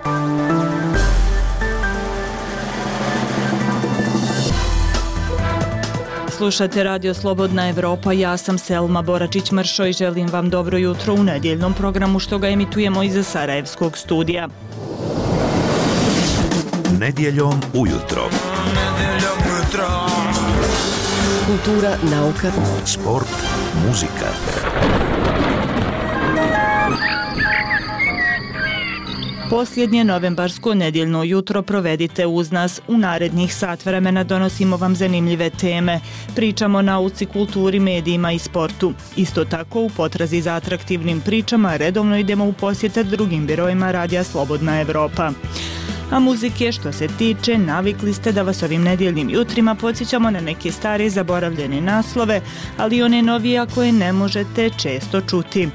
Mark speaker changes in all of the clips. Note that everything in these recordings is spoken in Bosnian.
Speaker 1: Slušate Radio Slobodna Evropa, ja sam Selma Boračić-Mršo i želim vam dobro jutro u nedjeljnom programu što ga emitujemo iz Sarajevskog studija.
Speaker 2: Nedjeljom ujutro.
Speaker 3: Kultura, nauka,
Speaker 2: sport, muzika.
Speaker 1: Posljednje novembarsko nedjeljno jutro provedite uz nas. U narednih sat vremena donosimo vam zanimljive teme. Pričamo o nauci, kulturi, medijima i sportu. Isto tako u potrazi za atraktivnim pričama redovno idemo u posjete drugim birojima Radija Slobodna Evropa. A muzike što se tiče, navikli ste da vas ovim nedjeljnim jutrima podsjećamo na neke stare zaboravljene naslove, ali i one novije koje ne možete često čuti.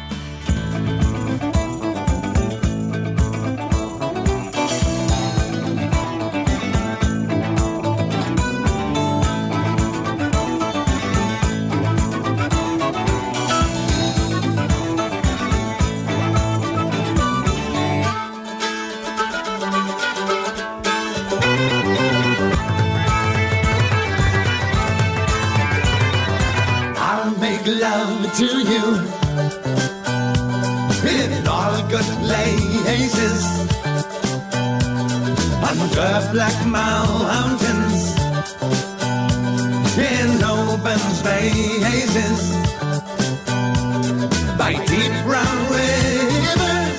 Speaker 4: To you in all good places, under black mountains, in open spaces, by deep brown rivers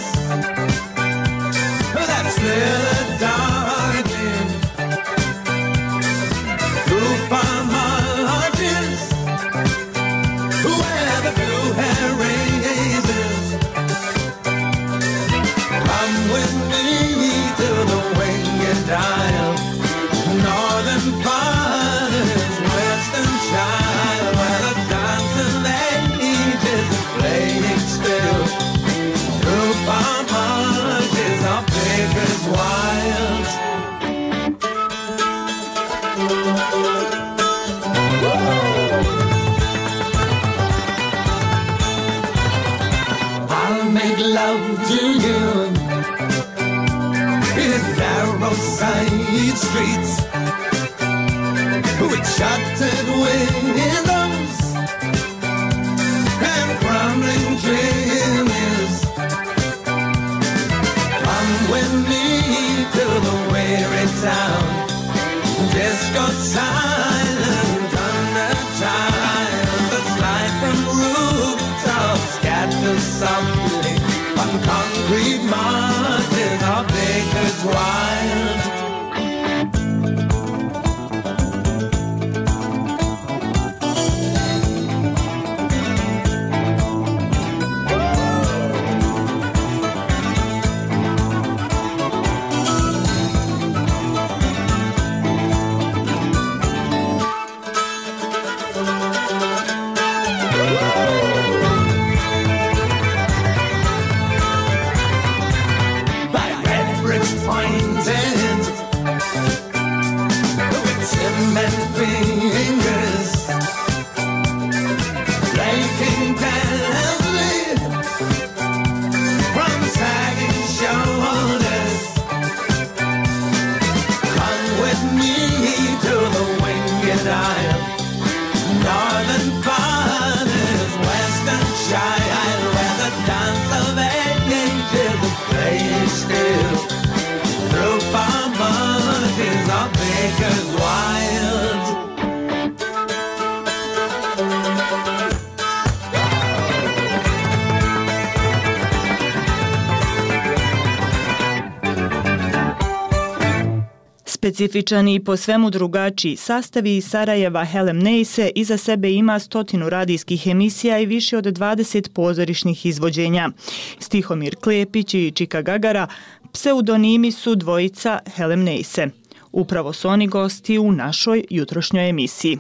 Speaker 4: that slither darkly through farm margins. Come with me to the winged isle, northern fathers, western child, where the dance of ages is playing still. Through farm marches of Baker's wilds. I'll make love to you in narrow side streets with shuttered windows and crumbling chimneys. Come with me to the weary town, disco silent under time, the slide from rooftops scatters softly on concrete marches of Baker's wild.
Speaker 1: Specifičan i po svemu drugačiji sastavi iz Sarajeva Helem Neise iza sebe ima 100 radijskih emisija i više od 20 pozorišnih izvođenja. Stihomir Klepić i Čika Gagara pseudonimi su dvojica Helem Neise. Upravo su oni gosti u našoj jutrošnjoj emisiji.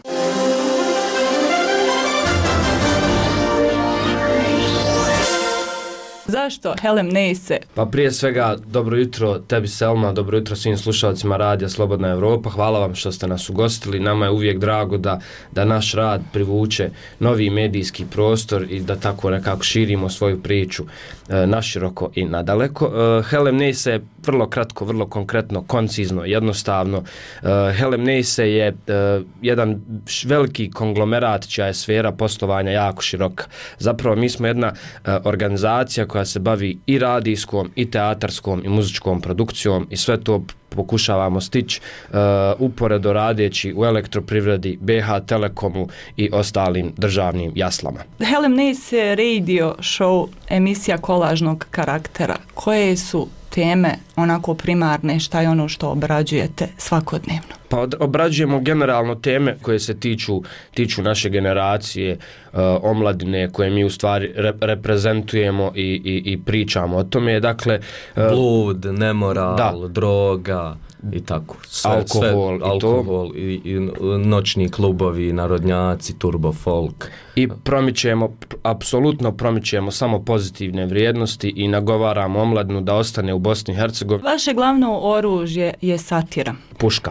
Speaker 1: Zašto Helem Neise?
Speaker 5: Pa prije svega, dobro jutro tebi Selma, dobro jutro svim slušalcima Radija Slobodna Evropa. Hvala vam što ste nas ugostili. Nama je uvijek drago da naš rad privuče novi medijski prostor i da tako nekako širimo svoju priču naširoko i nadaleko. Helem Neise je vrlo kratko, vrlo konkretno, koncizno, jednostavno. Helem Neise je jedan veliki konglomerat čija je sfera poslovanja jako široka. Zapravo mi smo jedna organizacija koja se bavi i radijskom, i teatarskom, i muzičkom produkcijom i sve to pokušavamo stići uporedo radeći u elektroprivredi, BH Telekomu i ostalim državnim jaslama.
Speaker 1: Helem Neise radio show, emisija kolažnog karaktera. Koje su teme onako primarne, šta je ono što obrađujete svakodnevno?
Speaker 5: Pa obrađujemo generalno teme koje se tiču naše generacije, omladine koje mi u stvari reprezentujemo i pričamo o tome. Dakle,
Speaker 6: blud, nemoral, droga i tako. Alkohol i noćni klubovi, narodnjaci, turbo folk.
Speaker 5: I apsolutno promičemo samo pozitivne vrijednosti i nagovaramo omladinu da ostane u Bosni i Hercegovini.
Speaker 1: Vaše glavno oružje je satira.
Speaker 5: Puška.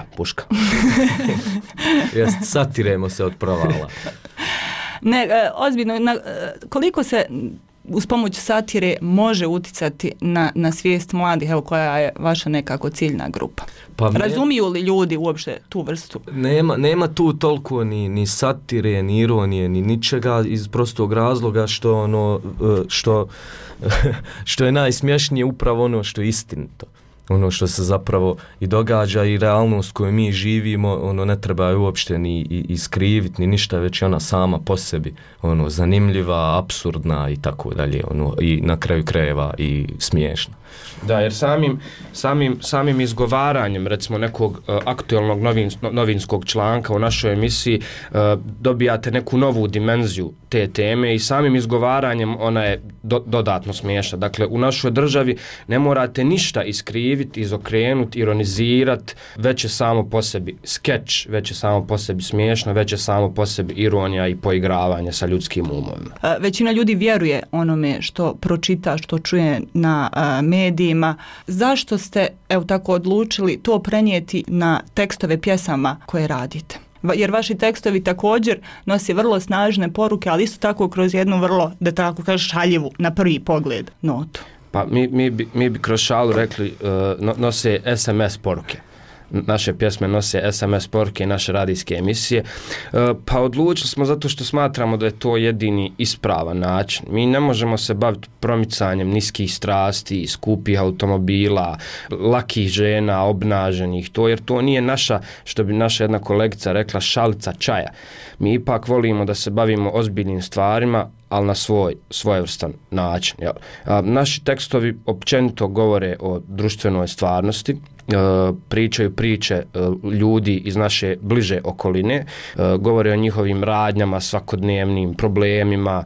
Speaker 6: Jest, satiremo se od provala.
Speaker 1: Ne, ozbiljno, koliko se uz pomoć satire može uticati na svijest mladih, evo koja je vaša nekako ciljna grupa? Pa razumiju li ljudi uopšte tu vrstu?
Speaker 6: Nema tu toliko ni satire, ni ironije, ni ničega iz prostog razloga što je najsmješnije upravo ono što je istinito. Ono što se zapravo i događa i realnost koju mi živimo, ne treba uopšte ni iskriviti ni ništa, već ona sama po sebi zanimljiva, apsurdna i tako dalje, i na kraju krajeva i smiješna.
Speaker 5: Da, jer samim izgovaranjem recimo nekog aktualnog novinskog članka u našoj emisiji dobijate neku novu dimenziju te teme i samim izgovaranjem ona je dodatno smiješna. Dakle, u našoj državi ne morate ništa iskriviti, izokrenuti, ironizirati, već je samo po sebi skeč, već je samo po sebi smiješno, već je samo po sebi ironija i poigravanje sa ljudskim umovima.
Speaker 1: Većina ljudi vjeruje onome što pročita, što čuje na medijima. Zašto ste tako odlučili to prenijeti na tekstove pjesama koje radite? Jer vaši tekstovi također nose vrlo snažne poruke, ali isto tako kroz jednu vrlo, da tako kažeš, šaljivu na prvi pogled notu.
Speaker 5: Pa mi bi kroz šalu rekli nose SMS poruke. Naše pjesme nose SMS poruke i naše radijske emisije. Pa odlučili smo zato što smatramo da je to jedini ispravan način. Mi ne možemo se baviti promicanjem niskih strasti, skupih automobila, lakih žena, obnaženih, jer to nije naša, što bi naša jedna kolegica rekla, šalica čaja. Mi ipak volimo da se bavimo ozbiljnim stvarima, ali na svojevrstan način. Naši tekstovi općenito govore o društvenoj stvarnosti, pričaju priče ljudi iz naše bliže okoline, govore o njihovim radnjama, svakodnevnim problemima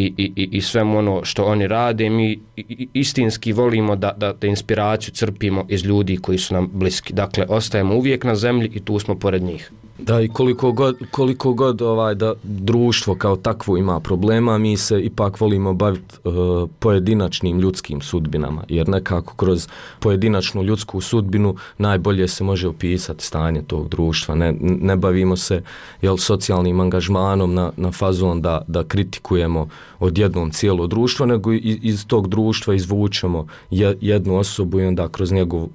Speaker 5: i svemu ono što oni rade. Mi istinski volimo da inspiraciju crpimo iz ljudi koji su nam bliski. Dakle, ostajemo uvijek na zemlji i tu smo pored njih.
Speaker 6: Da, i koliko god da društvo kao takvo ima problema, mi se ipak volimo baviti pojedinačnim ljudskim sudbinama, jer nekako kroz pojedinačnu ljudsku sudbinu najbolje se može opisati stanje tog društva. Ne bavimo se socijalnim angažmanom na fazon da kritikujemo odjednom cijelo društvo, nego iz tog društva izvučemo jednu osobu i onda kroz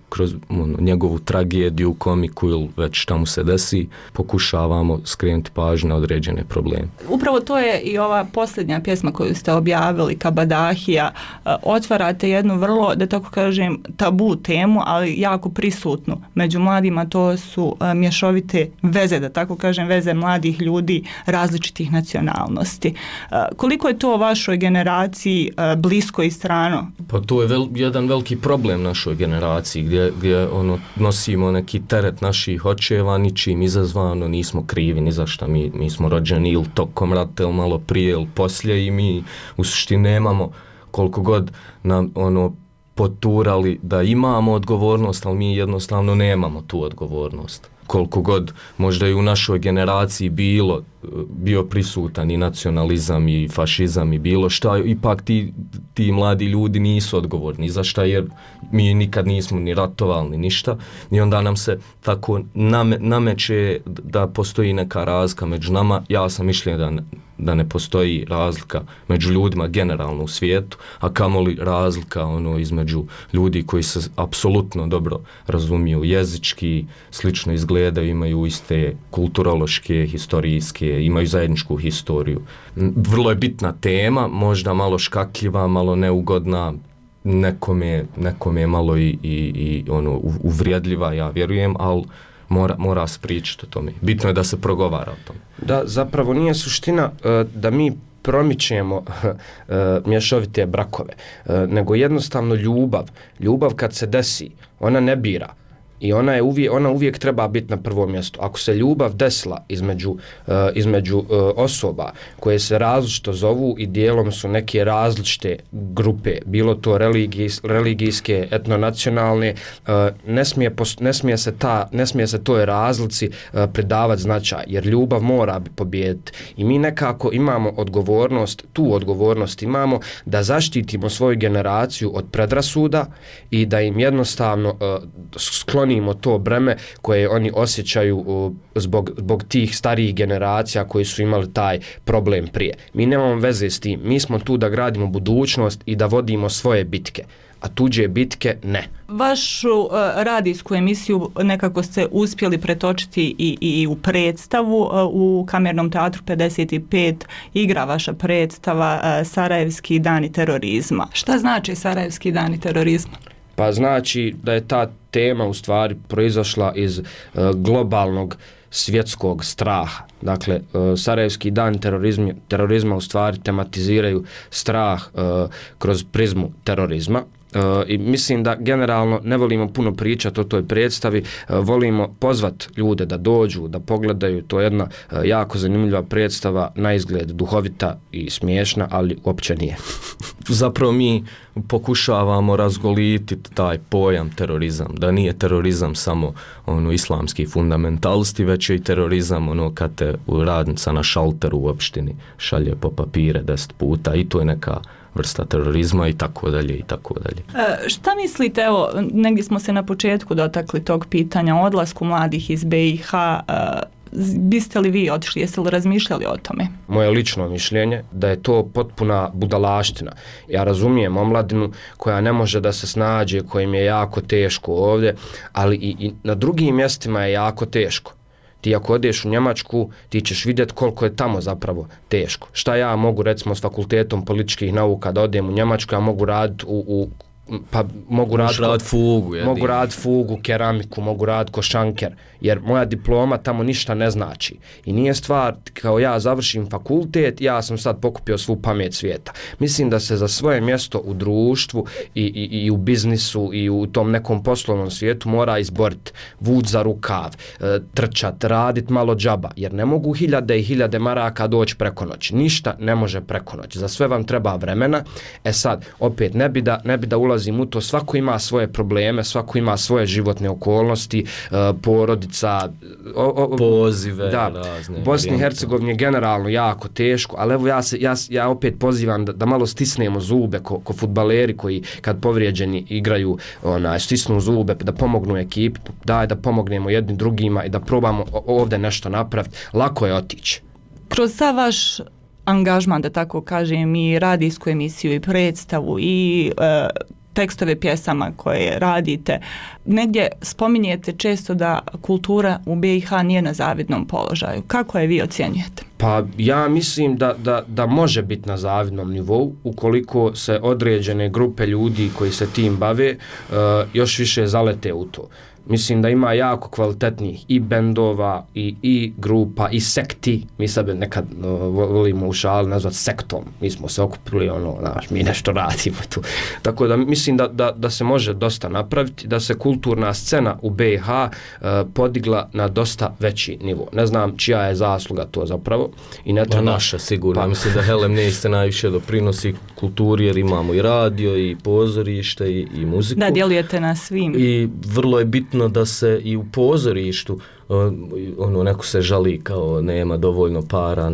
Speaker 6: njegovu tragediju, komiku ili već šta mu se desi, pokušavamo skrenuti pažnju na određene probleme.
Speaker 1: Upravo to je i ova posljednja pjesma koju ste objavili, Kabadahija. Otvarate jednu vrlo, da tako kažem, tabu temu, ali jako prisutnu među mladima. To su mješovite veze, da tako kažem, veze mladih ljudi različitih nacionalnosti. Koliko je to vašoj generaciji blisko i strano?
Speaker 6: Pa to je jedan veliki problem našoj generaciji gdje nosimo neki teret naših očeva, ničim izazvano, nismo krivi ni za šta, mi smo rođeni ili tokom rata ili malo prije ili poslije i mi u suštini nemamo koliko god nam poturali da imamo odgovornost, ali mi jednostavno nemamo tu odgovornost. koliko god možda i u našoj generaciji bio prisutan i nacionalizam i fašizam i bilo šta, ipak ti mladi ljudi nisu odgovorni za šta, jer mi nikad nismo ni ratovali ni ništa i onda nam se tako nameće da postoji neka razlika među nama. Ja sam mišljenja da ne postoji razlika među ljudima generalno u svijetu, a kamoli razlika između ljudi koji se apsolutno dobro razumiju jezički, slično izgledaju, imaju iste kulturološke, historijske, imaju zajedničku historiju. Vrlo je bitna tema, možda malo škakljiva, malo neugodna, nekome malo i uvrijedljiva, ja vjerujem, ali mora se pričati o tome. Bitno je da se progovara o tome.
Speaker 5: Da, zapravo nije suština da mi promičemo mješovite brakove, nego jednostavno ljubav kad se desi, ona ne bira. I ona uvijek treba biti na prvom mjestu. Ako se ljubav desila između osoba koje se različito zovu i dijelom su neke različite grupe, bilo to religijske, etnonacionalne, ne smije se toj razlici pridavati značaj, jer ljubav mora pobijediti. I mi nekako imamo tu odgovornost imamo da zaštitimo svoju generaciju od predrasuda i da im jednostavno sklonimo to breme koje oni osjećaju zbog tih starijih generacija koji su imali taj problem prije. Mi nemamo veze s tim. Mi smo tu da gradimo budućnost i da vodimo svoje bitke, a tuđe bitke ne.
Speaker 1: Vašu radijsku emisiju nekako ste uspjeli pretočiti i u predstavu. U Kamernom teatru 55 igra vaša predstava Sarajevski dani terorizma. Šta znači Sarajevski dani terorizma?
Speaker 5: Pa znači da je ta tema u stvari proizašla iz globalnog svjetskog straha. Dakle, Sarajevski dan terorizma u stvari tematiziraju strah kroz prizmu terorizma. I mislim da generalno ne volimo puno pričati o toj predstavi, volimo pozvat ljude da dođu, da pogledaju. To je jedna jako zanimljiva predstava, na izgled duhovita i smiješna, ali uopće nije.
Speaker 6: Zapravo mi pokušavamo razgolititi taj pojam terorizam, da nije terorizam samo islamski fundamentalisti, već je i terorizam kad te radnica na šalteru u opštini šalje po papire 10 puta i to je neka vrsta terorizma i tako dalje i tako dalje.
Speaker 1: Šta mislite, evo, negdje smo se na početku dotakli tog pitanja o odlasku mladih iz BiH, biste li vi otišli, jeste li razmišljali o tome?
Speaker 5: Moje lično mišljenje da je to potpuna budalaština. Ja razumijem omladinu koja ne može da se snađe, kojim je jako teško ovdje, ali i na drugim mjestima je jako teško. Ti ako odeš u Njemačku, ti ćeš vidjeti koliko je tamo zapravo teško. Šta ja mogu recimo s fakultetom političkih nauka da odem u Njemačku, ja mogu raditi mogu raditi fugu, keramiku, mogu raditi košanker, jer moja diploma tamo ništa ne znači. I nije stvar kao ja završim fakultet, ja sam sad pokupio svu pamet svijeta. Mislim da se za svoje mjesto u društvu i u biznisu i u tom nekom poslovnom svijetu mora izboriti, vući za rukav, trčat, radit malo džaba, jer ne mogu hiljade i hiljade maraka doći preko noći. Ništa ne može preko noći. Za sve vam treba vremena. Sad, opet, ne bi da ulazim u to, svako ima svoje probleme, svako ima svoje životne okolnosti, porodica,
Speaker 6: pozive,
Speaker 5: da,
Speaker 6: razne.
Speaker 5: Bosni i Hercegovini je generalno jako teško, ali evo ja opet pozivam da malo stisnemo zube ko fudbaleri koji kad povrijeđeni igraju, stisnu zube, da pomognu ekipi, da pomognemo jednim drugima i da probamo ovdje nešto napraviti. Lako je otići.
Speaker 1: Kroz sav vaš angažman, da tako kažem, i radijsku emisiju i predstavu i tekstove pjesama koje radite, negdje spominjete često da kultura u BiH nije na zavidnom položaju. Kako je vi ocjenjujete?
Speaker 5: Pa ja mislim da može biti na zavidnom nivou ukoliko se određene grupe ljudi koji se tim bave još više zalete u to. Mislim da ima jako kvalitetnih i bendova i grupa i sekti. Mi sebe nekad volimo u šali nazvati sektom. Mi smo se okupili, mi nešto radimo tu. Tako da mislim da se može dosta napraviti, da se kulturna scena u BiH podigla na dosta veći nivo. Ne znam čija je zasluga to zapravo. I ne treba...
Speaker 6: naša sigurno. Mislim da Helem Neiste najviše doprinosi kulturi jer imamo i radio i pozorište i muziku.
Speaker 1: Da, djelujete na svim.
Speaker 6: I vrlo je bitno bitno da se i u pozorištu, neko se žali kao nema dovoljno para,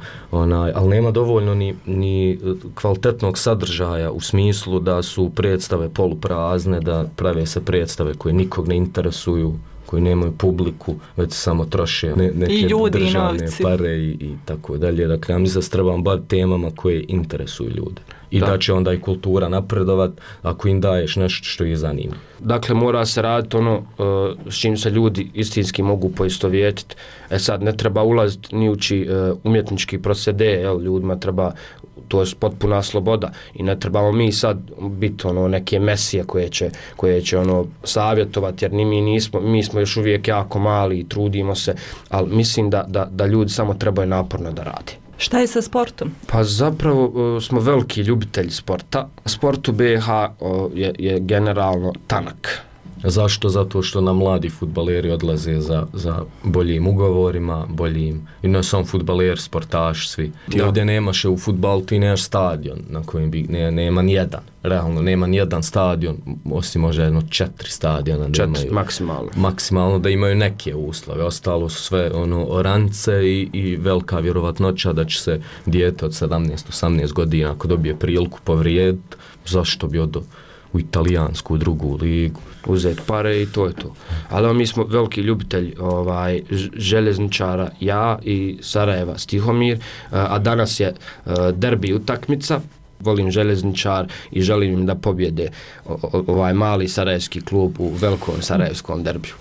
Speaker 6: ali nema dovoljno ni kvalitetnog sadržaja u smislu da su predstave poluprazne, da prave se predstave koje nikog ne interesuju, koji nemaju publiku, već samo troše neke državne pare i tako dalje. Dakle, ja mislim da se trebamo baviti temama koje interesuju ljude. I da će onda i kultura napredovat ako im daješ nešto što ih zanima.
Speaker 5: Dakle, mora se raditi ono s čim se ljudi istinski mogu poistovjetiti. Sad, ne treba ulaziti ni uči umjetnički procede, ljudima treba, to je potpuna sloboda i ne trebamo mi sad biti neke mesije koje će savjetovati, jer ni mi smo još uvijek jako mali i trudimo se, ali mislim da ljudi samo trebaju naporno da rade.
Speaker 1: Šta je sa sportom?
Speaker 5: Pa zapravo smo veliki ljubitelji sporta. Sport u BiH je generalno tanak.
Speaker 6: Zašto? Zato što nam mladi fudbaleri odlaze za boljim ugovorima, i ne samo fudbaleri, sportaši, svi. Ti ovdje nemaš u fudbalu, ti nemaš stadion na kojem nema nijedan. Realno, nema nijedan stadion, osim možda 4 stadiona.
Speaker 5: 4
Speaker 6: maksimalno da imaju neke uslove. Ostalo su sve oranice i velika vjerovatnoća da će se dijete od 17-18 godina, ako dobije priliku, povrijediti. Zašto bi odo u italijansku drugu ligu?
Speaker 5: Uzeti pare i to je to. Ali mi smo veliki ljubitelji željezničara, ja i Sarajeva Stihomir, a danas je derbi utakmica. Volim željezničar i želim im da pobjede ovaj mali sarajevski klub u velikom sarajevskom derbiju.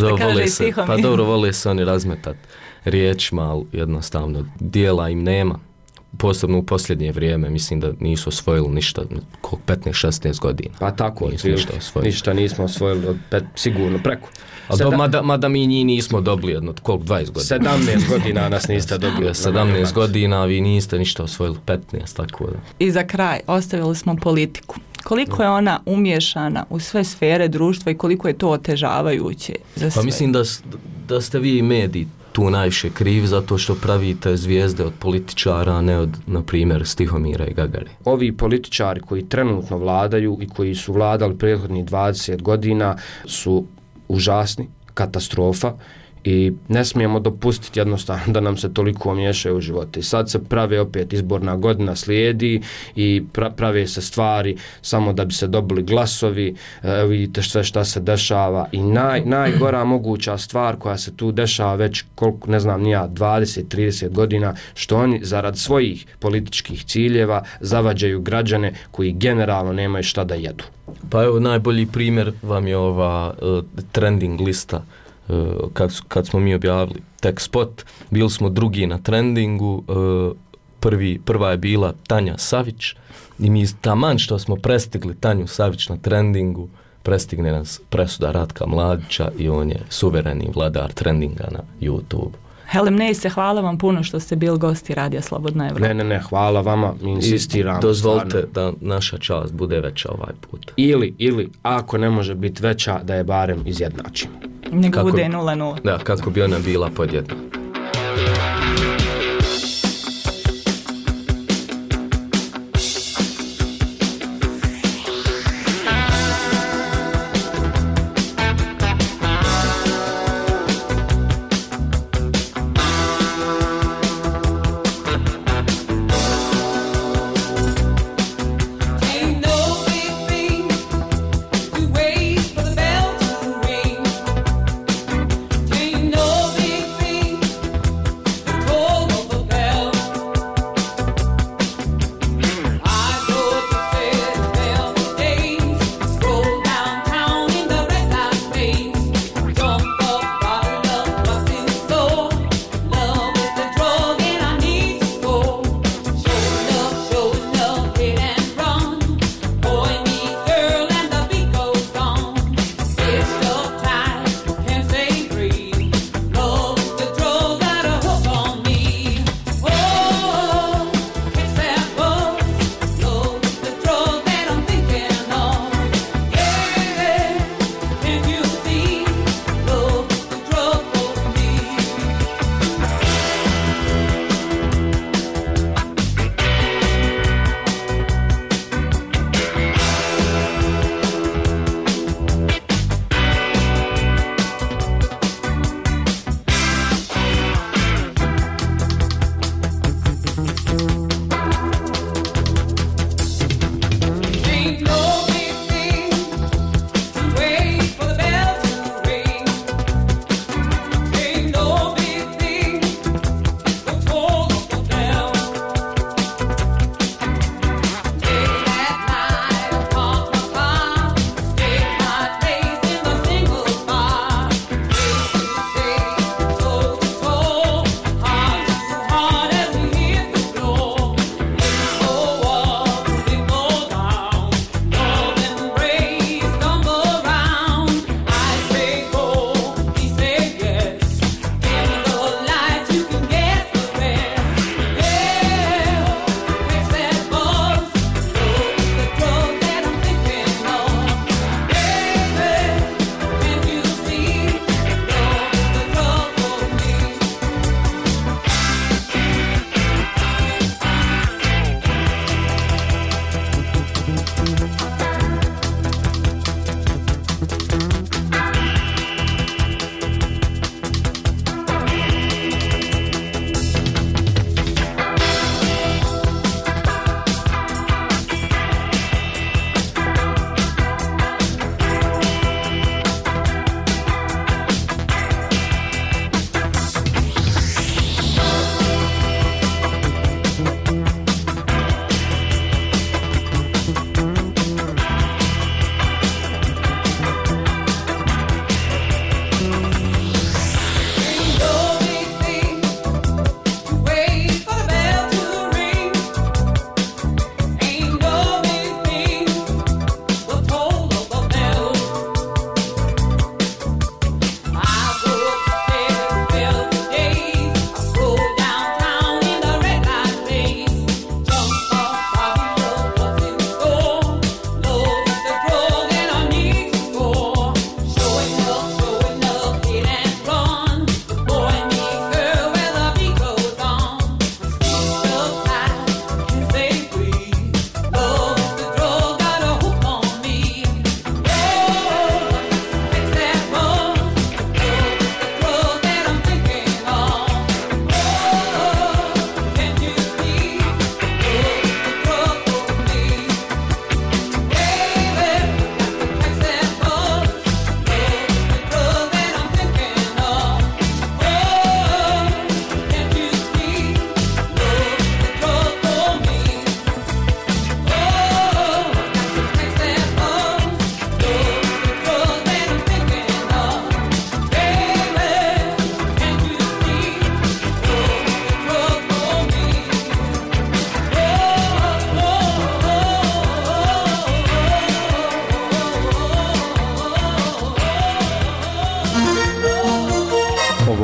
Speaker 6: Dobro, vole se oni razmetati riječima, ali jednostavno dijela im nema. Posebno u posljednje vrijeme, mislim da nisu osvojili ništa, 15-16 godina.
Speaker 5: Pa tako, ništa nismo osvojili, sigurno preko.
Speaker 6: Mada mi njih nismo dobili 20 godina.
Speaker 5: 17 godina nas niste dobili.
Speaker 6: 17 godina, vi niste ništa osvojili, 15, tako da.
Speaker 1: I za kraj, ostavili smo politiku. Koliko je ona umiješana u sve sfere društva i koliko je to otežavajuće za sve?
Speaker 6: Pa mislim da ste vi mediji tu najviše krivi zato što pravite zvijezde od političara, a ne od, na primjer, Stihomira i Gagare.
Speaker 5: Ovi političari koji trenutno vladaju i koji su vladali prethodnih 20 godina su užasni, katastrofa i ne smijemo dopustiti jednostavno da nam se toliko miješaju u živote. I sad se prave opet izborna godina slijedi i prave se stvari samo da bi se dobili glasovi, vidite sve šta se dešava i najgora moguća stvar koja se tu dešava već koliko, ne znam ni ja, 20-30 godina, što oni zarad svojih političkih ciljeva zavađaju građane koji generalno nemaju šta da jedu.
Speaker 6: Pa evo, najbolji primjer vam je ova trending lista. Kad smo mi objavili tek spot, bili smo drugi na trendingu, prva je bila Tanja Savić i mi taman što smo prestigli Tanju Savić na trendingu, prestigne nas presuda Ratka Mladića i on je suvereni vladar trendinga na YouTube.
Speaker 1: Helem Neise, hvala vam puno što ste bili gosti Radija Slobodna Evropa.
Speaker 5: Ne, hvala vama, mi insistiramo.
Speaker 6: Dozvolite da naša čast bude veća ovaj put.
Speaker 5: Ili, ako ne može biti veća, da je barem izjednačimo.
Speaker 1: Nego bude 0-0.
Speaker 6: Da, kako bi ona bila podjedna.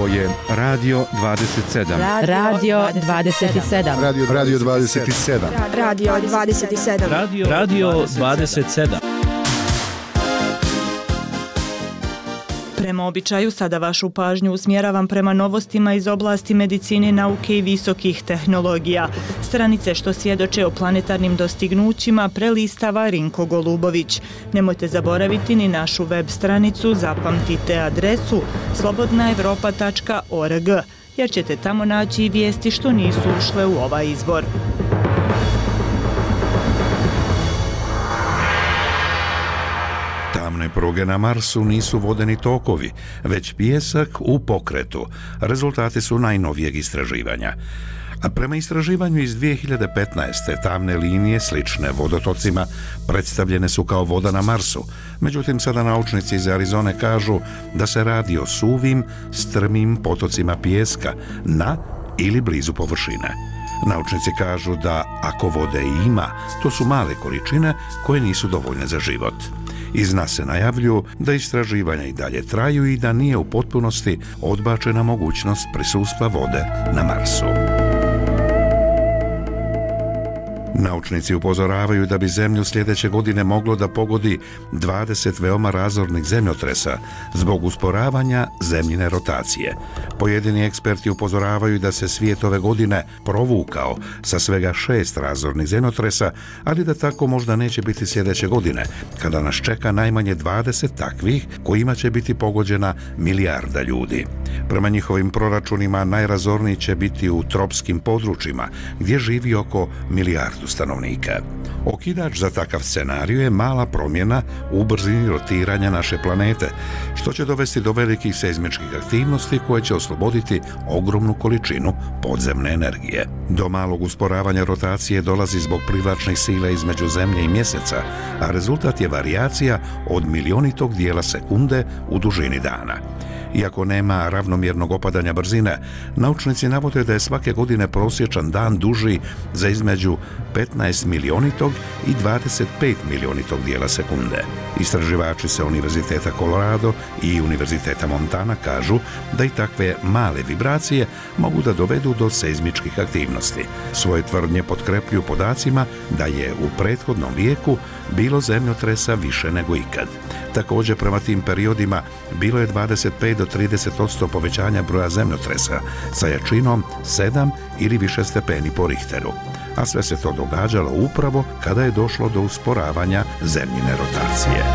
Speaker 2: Ovo je Radio 27.
Speaker 3: Radio 27.
Speaker 7: Radio 27.
Speaker 8: Radio 27.
Speaker 9: Radio 27.
Speaker 1: Prema običaju, sada vašu pažnju usmjeravam prema novostima iz oblasti medicine, nauke i visokih tehnologija. Stranice što svjedoče o planetarnim dostignućima prelistava Rinko Golubović. Nemojte zaboraviti ni našu web stranicu, zapamtite adresu slobodnaevropa.org, jer ćete tamo naći i vijesti što nisu ušle u ovaj izbor.
Speaker 10: Tamne pruge na Marsu nisu vodeni tokovi, već pijesak u pokretu. Rezultati su najnovijeg istraživanja. A prema istraživanju iz 2015. tamne linije slične vodotocima predstavljene su kao voda na Marsu. Međutim, sada naučnici iz Arizone kažu da se radi o suvim, strmim potocima pijeska na ili blizu površine. Naučnici kažu da ako vode i ima, to su male količine koje nisu dovoljne za život. Iz NASA se najavljuju da istraživanja i dalje traju i da nije u potpunosti odbačena mogućnost prisustva vode na Marsu. Naučnici upozoravaju da bi Zemlju sljedeće godine moglo da pogodi 20 veoma razornih zemljotresa zbog usporavanja zemljine rotacije. Pojedini eksperti upozoravaju da se svijet ove godine provukao sa svega 6 razornih zemljotresa, ali da tako možda neće biti sljedeće godine, kada nas čeka najmanje 20 takvih kojima će biti pogođena milijarda ljudi. Prema njihovim proračunima najrazorniji će biti u tropskim područjima, gdje živi oko milijardu stanovnika. Okidač za takav scenarij je mala promjena u brzini rotiranja naše planete, što će dovesti do velikih seizmičkih aktivnosti koje će osloboditi ogromnu količinu podzemne energije. Do malog usporavanja rotacije dolazi zbog privlačnih sila između Zemlje i Mjeseca, a rezultat je varijacija od milionitog dijela sekunde u dužini dana. Iako nema ravnomjernog opadanja brzine, naučnici navode da je svake godine prosječan dan duži za između 15 milionitog i 25 milionitog dijela sekunde. Istraživači sa Univerziteta Colorado i Univerziteta Montana kažu da i takve male vibracije mogu da dovedu do seizmičkih aktivnosti. Svoje tvrdnje potkrepljuju podacima da je u prethodnom vijeku bilo zemljotresa više nego ikad. Također, prema tim periodima bilo je 25 do 30% povećanja broja zemljotresa sa jačinom 7 ili više stepeni po Richteru. A sve se to događalo upravo kada je došlo do usporavanja zemljine rotacije.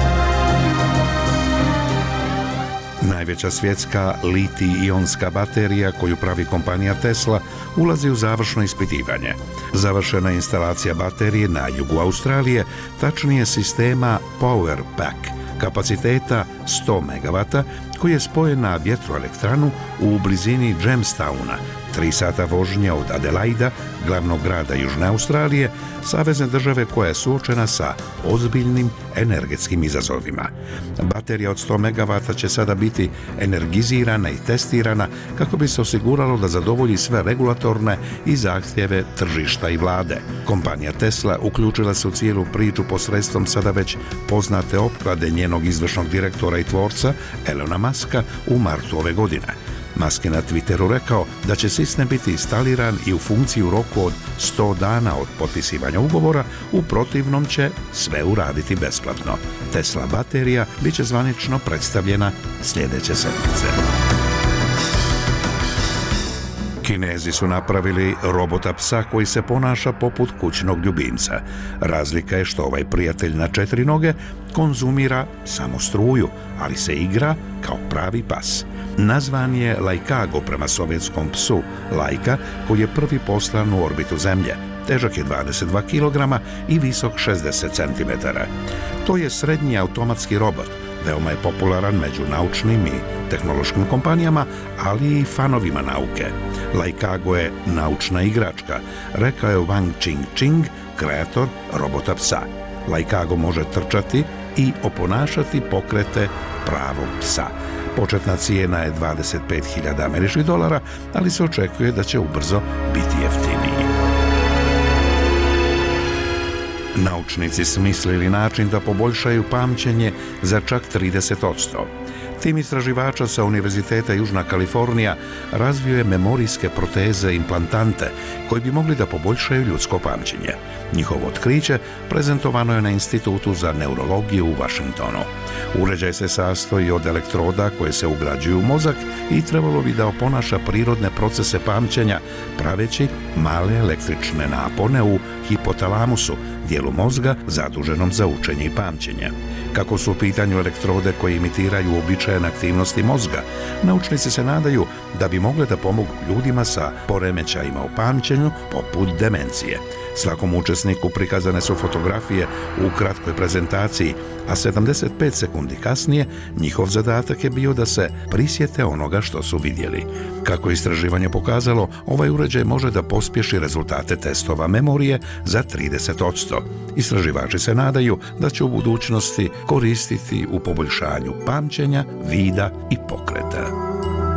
Speaker 10: Najveća svjetska litij-ionska baterija koju pravi kompanija Tesla ulazi u završno ispitivanje. Završena je instalacija baterije na jugu Australije, tačnije sistema Power Pack, kapaciteta 100 MW, koji je spojen na vjetroelektranu u blizini Jamestowna, 3 sata vožnje od Adelaida, glavnog grada Južne Australije, savezne države koja je suočena sa ozbiljnim energetskim izazovima. Baterija od 100 MW će sada biti energizirana i testirana kako bi se osiguralo da zadovolji sve regulatorne i zahtjeve tržišta i vlade. Kompanija Tesla uključila se u cijelu priču posredstvom sada već poznate opklade njenog izvršnog direktora i tvorca Elona Muska u martu ove godine. Musk je na Twitteru rekao da će sistem biti instaliran i u funkciji u roku od 100 dana od potpisivanja ugovora, u protivnom će sve uraditi besplatno. Tesla baterija bit će zvanično predstavljena sljedeće sedmice. Kinezi su napravili robota psa koji se ponaša poput kućnog ljubimca. Razlika je što ovaj prijatelj na 4 noge konzumira samo struju, ali se igra kao pravi pas. Nazvan je Lajkago prema sovjetskom psu Lajka, koji je prvi poslan u orbitu Zemlje. Težak je 22 kg i visok 60 cm. To je srednji automatski robot. Veoma je popularan među naučnim i tehnološkim kompanijama, ali i fanovima nauke. Lajkago je naučna igračka, rekao je Wang Ching, kreator robota psa. Lajkago može trčati i oponašati pokrete pravog psa. Početna cijena je $25.000, ali se očekuje da će ubrzo biti jeftiniji. Naučnici smislili način da poboljšaju pamćenje za čak 30%. Tim istraživača sa Univerziteta Južna Kalifornija razvio je memorijske proteze implantante koji bi mogli da poboljšaju ljudsko pamćenje. Njihovo otkriće prezentovano je na Institutu za neurologiju u Washingtonu. Uređaj se sastoji od elektroda koje se ugrađuju u mozak i trebalo bi da oponaša prirodne procese pamćenja, praveći male električne napone u hipotalamusu, dijelu mozga zaduženom za učenje i pamćenje. Kako su u pitanju elektrode koje imitiraju uobičajene aktivnosti mozga, naučnici se nadaju da bi mogle da pomogu ljudima sa poremećajima u pamćenju poput demencije. Svakom učesniku prikazane su fotografije u kratkoj prezentaciji, a 75 sekundi kasnije njihov zadatak je bio da se prisjete onoga što su vidjeli. Kako je istraživanje pokazalo, ovaj uređaj može da pospješi rezultate testova memorije za 30%. Istraživači se nadaju da će u budućnosti koristiti u poboljšanju pamćenja, vida i pokreta.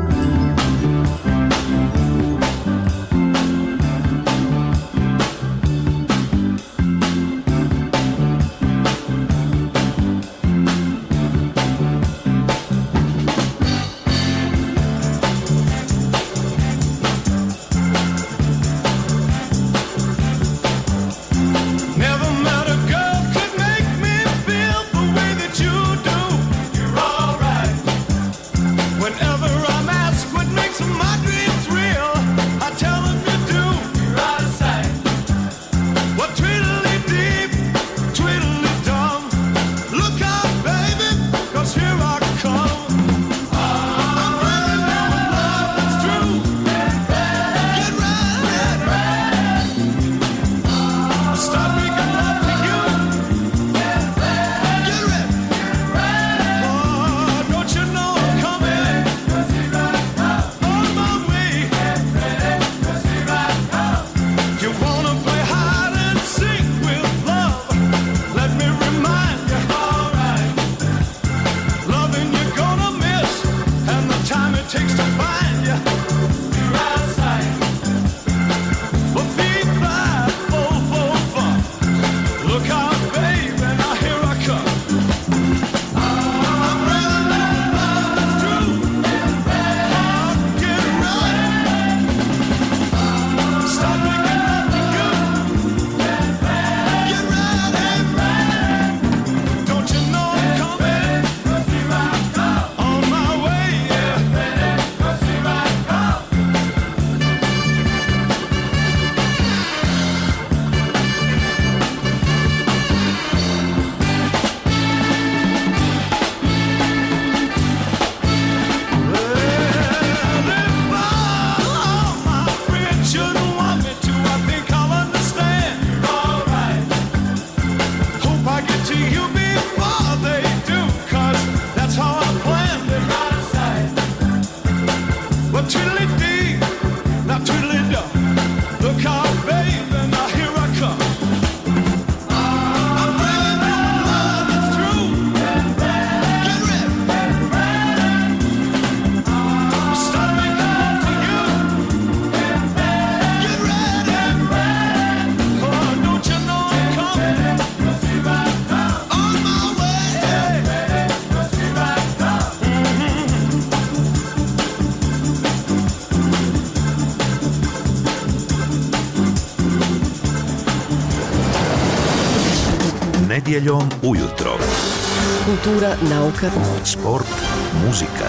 Speaker 7: Nedjeljom ujutro.
Speaker 11: Kultura, nauka,
Speaker 7: sport, muzika.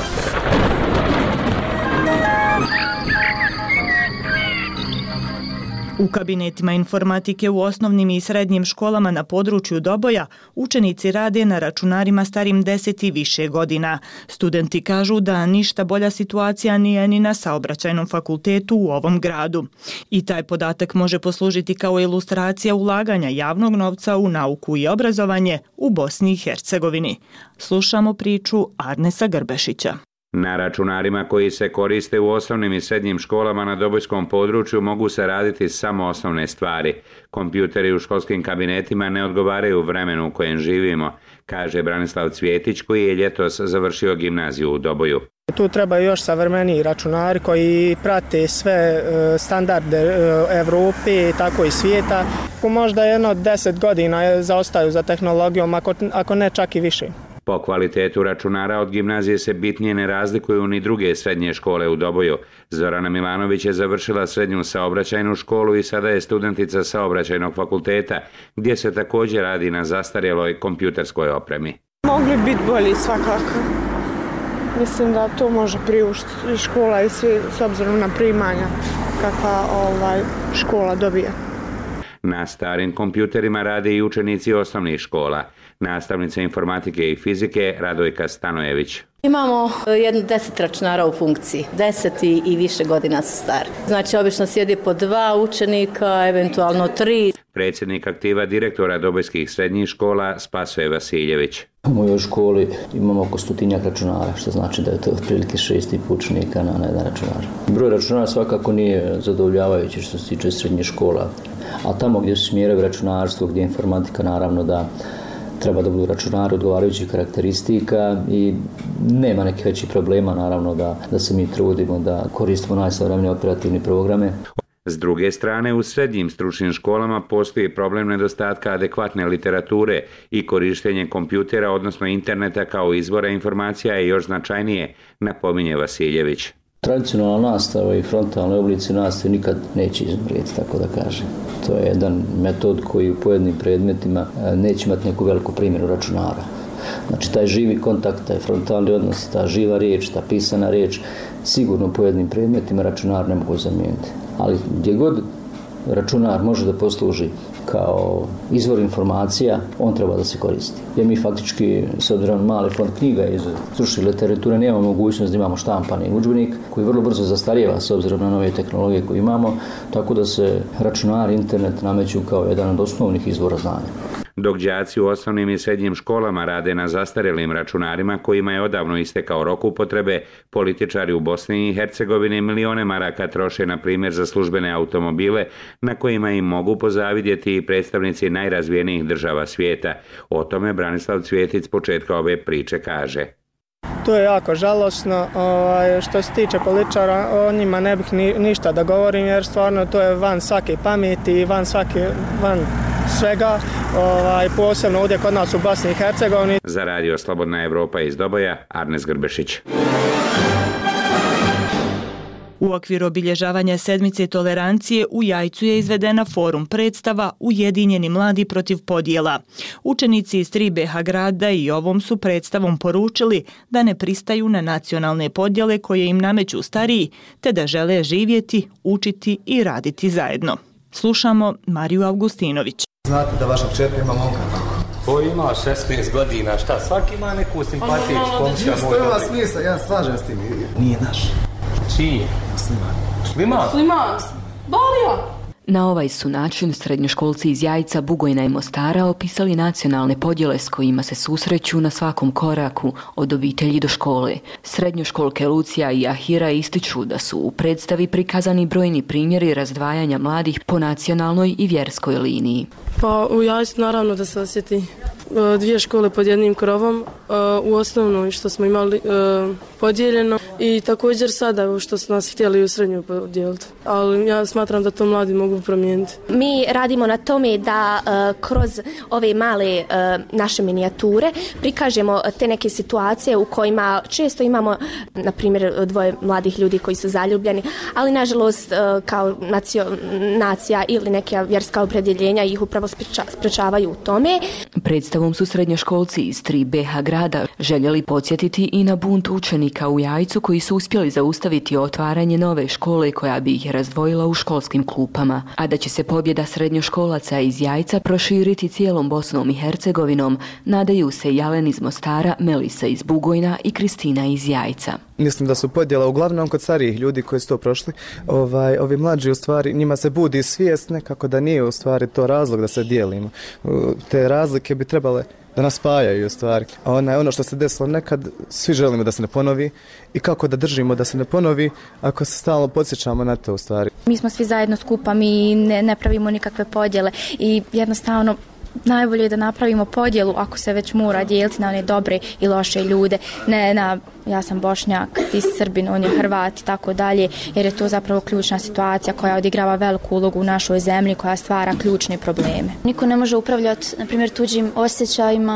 Speaker 1: U kabinetima informatike u osnovnim i srednjim školama na području Doboja učenici rade na računarima starim 10 i više godina. Studenti kažu da ništa bolja situacija nije ni na saobraćajnom fakultetu u ovom gradu. I taj podatak može poslužiti kao ilustracija ulaganja javnog novca u nauku i obrazovanje u Bosni i Hercegovini. Slušamo priču Arnesa Grbešića.
Speaker 12: Na računarima koji se koriste u osnovnim i srednjim školama na Dobojskom području mogu se raditi samo osnovne stvari. Kompjuteri u školskim kabinetima ne odgovaraju vremenu u kojem živimo, kaže Branislav Cvjetić koji je ljetos završio gimnaziju u Doboju.
Speaker 13: Tu trebaju još savremeniji računari koji prate sve standarde Evrope, tako i svijeta. Možda jedno 10 godina zaostaju za tehnologijom, ako ne čak i više.
Speaker 12: Po kvalitetu računara od gimnazije se bitnije ne razlikuju ni druge srednje škole u Doboju. Zorana Milanović je završila srednju saobraćajnu školu i sada je studentica saobraćajnog fakulteta, gdje se također radi na zastarjeloj kompjuterskoj opremi.
Speaker 14: Mogli biti bolji svakako. Mislim da to može priuštiti i škola i svi s obzirom na primanja kakva škola dobija.
Speaker 12: Na starim kompjuterima rade i učenici osnovnih škola. Nastavnica informatike i fizike Radojka Stanojević.
Speaker 15: Imamo 10 računara u funkciji, 10 i više godina su stari. Znači, obično sjedi po 2 učenika, eventualno 3.
Speaker 12: Predsjednik aktiva direktora Dobojskih srednjih škola Spasoje Vasiljević.
Speaker 16: U mojoj školi imamo oko 100 računara, što znači da je to otprilike 6,5 učenika na jedan računar. Broj računara svakako nije zadovoljavajući što se tiče srednjih škola, a tamo gdje su smjerovi računarstvo, gdje je informatika, naravno da treba da budu računari odgovarajućih karakteristika i nema nekih većih problema, naravno da se mi trudimo da koristimo najsavremenije operativne programe.
Speaker 12: S druge strane, u srednjim stručnim školama postoji problem nedostatka adekvatne literature i korištenje kompjutera, odnosno interneta kao izvora informacija je još značajnije, napominje Vasiljević.
Speaker 16: Tradicionalna nastava i frontalne oblici nastave nikad neće izumrijeti, tako da kažem. To je jedan metod koji u pojedinim predmetima neće imati neku veliku primjenu računara. Znači, taj živi kontakt, taj frontalni odnos, ta živa riječ, ta pisana riječ, sigurno u pojedinim predmetima računar ne mogu zamijeniti. Ali gdje god računar može da posluži kao izvor informacija, on treba da se koristi. Jer mi faktički, s obzirom na mali fond knjiga iz stručne literature, nemamo mogućnost da imamo štampani udžbenik koji vrlo brzo zastarijeva s obzirom na nove tehnologije koje imamo, tako da se računar, internet nameću kao jedan od osnovnih izvora znanja.
Speaker 12: Dok đaci u osnovnim i srednjim školama rade na zastarjelim računarima kojima je odavno istekao rok upotrebe, političari u Bosni i Hercegovini milione maraka troše na primjer za službene automobile na kojima im mogu pozavidjeti i predstavnici najrazvijenijih država svijeta. O tome Branislav Cvjetić s početka ove priče kaže.
Speaker 13: To je jako žalosno. Što se tiče političara, o njima ne bih ništa da govorim jer stvarno to je van svake pameti i van svega, posebno ovdje kod nas u Bosni i Hercegovini.
Speaker 12: Za radio Slobodna Evropa iz Doboja, Arnes Grbešić.
Speaker 1: U okviru obilježavanja sedmice tolerancije u Jajcu je izvedena forum predstava Ujedinjeni mladi protiv podjela. Učenici iz 3 BH grada i ovom su predstavom poručili da ne pristaju na nacionalne podjele koje im nameću stariji, te da žele živjeti, učiti i raditi zajedno. Slušamo Mariju Augustinović.
Speaker 17: Znate da vaša kćerka ima momka tako?
Speaker 18: Ko ima 16 godina, šta, svaki ima neku simpatiju s komšija moj.
Speaker 17: To ima smisla, ja slažem s tim. Nije naš.
Speaker 18: Čiji? Musliman.
Speaker 19: Bolio! Na ovaj su način srednjoškolci iz Jajca, Bugojna i Mostara opisali nacionalne podjele s kojima se susreću na svakom koraku od obitelji do škole. Srednjoškolke Lucija i Ahira ističu da su u predstavi prikazani brojni primjeri razdvajanja mladih po nacionalnoj i vjerskoj liniji.
Speaker 14: Pa u Jajcu naravno da se osjeti 2 škole pod jednim krovom, u osnovnoj što smo imali podijeljeno i također sada što su nas htjeli u srednju podijeliti. Ali ja smatram da to mladi mogu promijeniti.
Speaker 20: Mi radimo na tome da kroz ove male naše minijature prikažemo te neke situacije u kojima često imamo, na primjer, 2 mladih ljudi koji su zaljubljeni, ali nažalost kao nacija ili neka vjerska opredjeljenja ih upravo sprečavaju u tome.
Speaker 19: Predstavom su srednjoškolci iz 3 BH grada željeli podsjetiti i na bunt učenika u Jajcu koji su uspjeli zaustaviti otvaranje nove škole koja bi ih razdvojila u školskim klupama, a da će se pobjeda srednjoškolaca iz Jajca proširiti cijelom Bosnom i Hercegovinom, nadaju se Jalen iz Mostara, Melisa iz Bugojna i Kristina iz Jajca.
Speaker 17: Mislim da su podjela uglavnom kod starijih ljudi koji su to prošli. Ovi mlađi u stvari, njima se budi svijest nekako da nije u stvari to razlog da se dijelimo. Te razlike bi trebale da nas spajaju u stvari. A ono što se desilo nekad, svi želimo da se ne ponovi i kako da držimo da se ne ponovi ako se stalno podsjećamo na to u stvari.
Speaker 21: Mi smo svi zajedno skupa, mi ne pravimo nikakve podjele i jednostavno najbolje je da napravimo podjelu ako se već mora dijeliti na one dobre i loše ljude, ne na ja sam Bošnjak, ti si Srbin, on je Hrvat i tako dalje, jer je to zapravo ključna situacija koja odigrava veliku ulogu u našoj zemlji, koja stvara ključne probleme.
Speaker 22: Niko ne može upravljati, na primjer, tuđim osjećajima,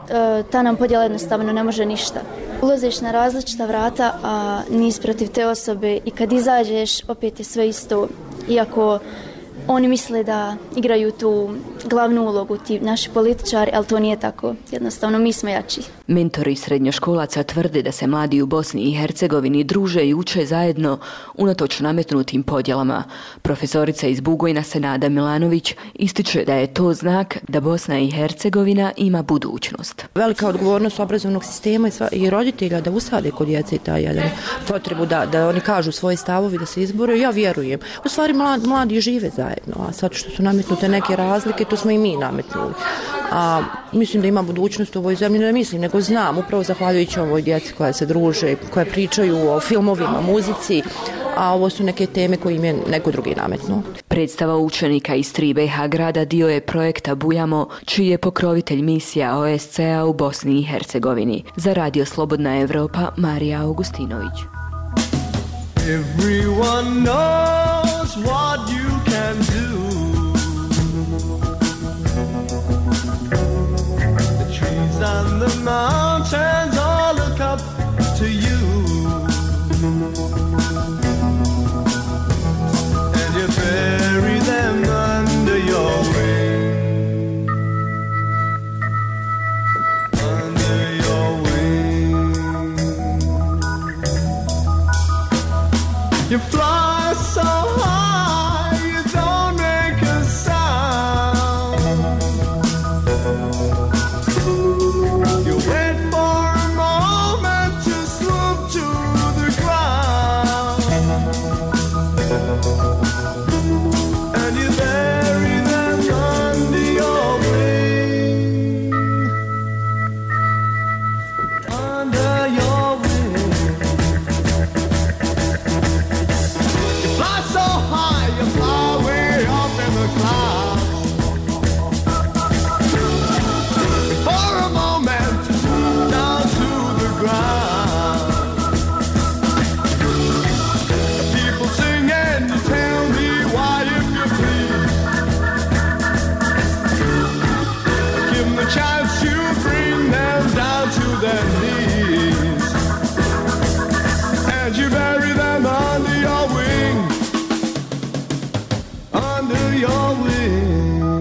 Speaker 21: ta nam podjela jednostavno ne može ništa. Ulaziš na različita vrata, a nis protiv te osobe i kad izađeš opet je sve isto, iako oni misle da igraju tu glavnu ulogu, ti naši političari, ali to nije tako. Jednostavno, mi smo jači.
Speaker 19: Mentori srednjoškolaca tvrde da se mladi u Bosni i Hercegovini druže i uče zajedno unatoč nametnutim podjelama. Profesorica iz Bugojna Senada Milanović ističe da je to znak da Bosna i Hercegovina ima budućnost.
Speaker 3: Velika odgovornost obrazovnog sistema i roditelja da usade kod djece taj jedan potrebu da oni kažu svoje stavovi, da se izbore. Ja vjerujem. U stvari mladi žive zajedno, a sad što su nametnute neke razlike, to smo i mi nametnuli. A mislim da ima budućnost u ovoj zemlji, ne mislim, nego znam, upravo zahvaljujući ovoj djeci koja se druže, koja pričaju o filmovima, muzici, a ovo su neke teme koje im je neko drugi nametnuo.
Speaker 19: Predstava učenika iz 3 BH grada dio je projekta Bujamo, čiji je pokrovitelj misija OSCE-a u Bosni i Hercegovini. Za Radio Slobodna Evropa, Marija Augustinović.
Speaker 4: Everyone knows what you can do. The trees and the mountains all look up to you. And you bury them under your wing. Under your wing. You fly so high, you don't make a sound. You wait for a moment to swoop to the ground. And you bury them under your wing. Under your wing. Fly so high, you fly way up in the clouds. For a moment, you swoop down to the ground. People sing and you tell me why, if you please. Give them the chance to bring them down to their knees. And you bury them under your wing. Under your wing.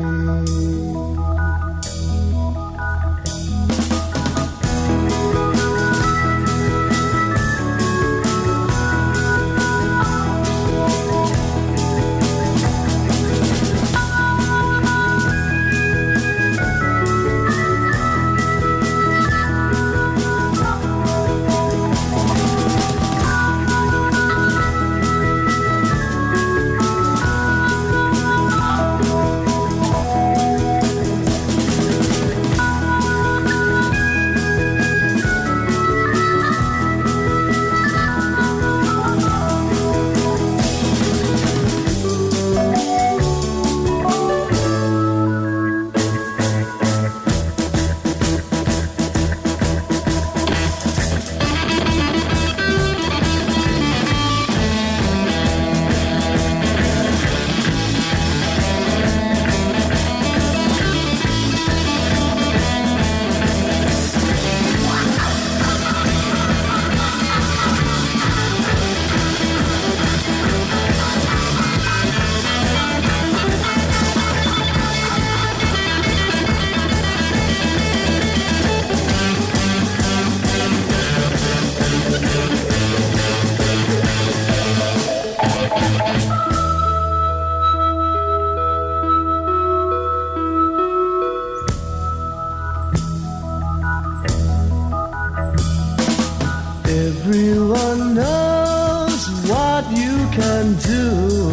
Speaker 4: Everyone knows what you can do.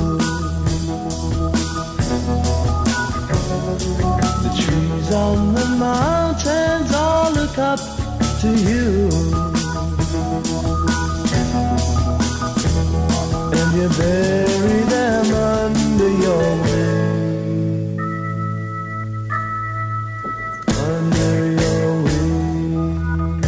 Speaker 4: The trees on the mountains all look up to you. And you bury them under your wing. Under your wing.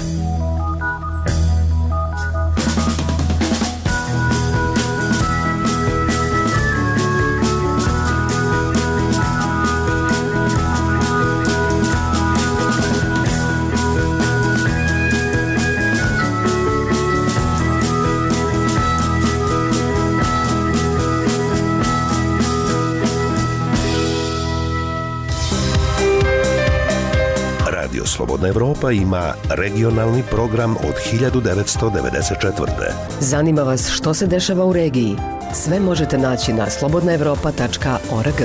Speaker 7: Slobodna Evropa ima regionalni program od 1994.
Speaker 11: Zanima vas što se dešava u regiji? Sve možete naći na slobodnaevropa.org.